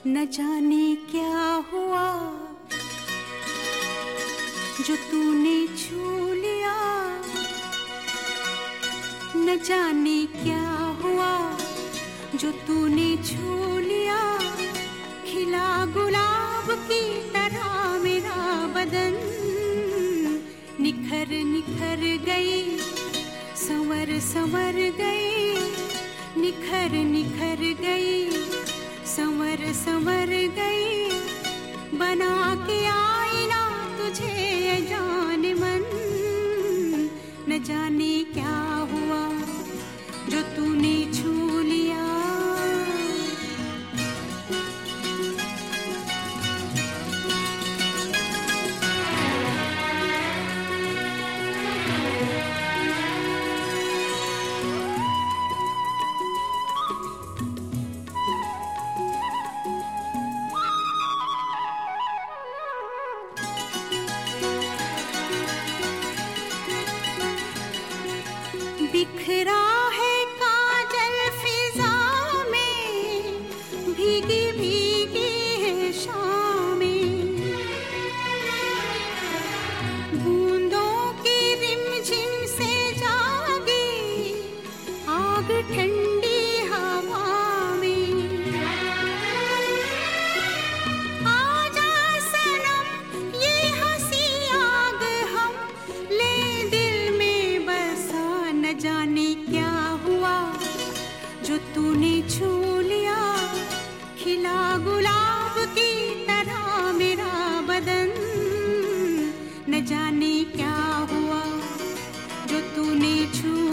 न जाने क्या हुआ जो तूने छू लिया, न जाने क्या हुआ जो तूने छू लिया। खिला गुलाब की तरह मेरा बदन निखर निखर गई, संवर संवर गई, निखर निखर गई, संवर संवर गई। बना के आईना तुझे जान मन, न जाने क्या हुआ जो तूने छू लिया। बिखरा है काजल फिजा में, भीगी भीगी है शामें, बूंदों की रिमझिम से जागी आग ठंडी हवा में। आजा सनम ये हंसी आग हम ले दिल में बसा। न जाने क्या हुआ जो तूने छू लिया। खिला गुलाब की तरह मेरा बदन, न जाने क्या हुआ जो तूने छू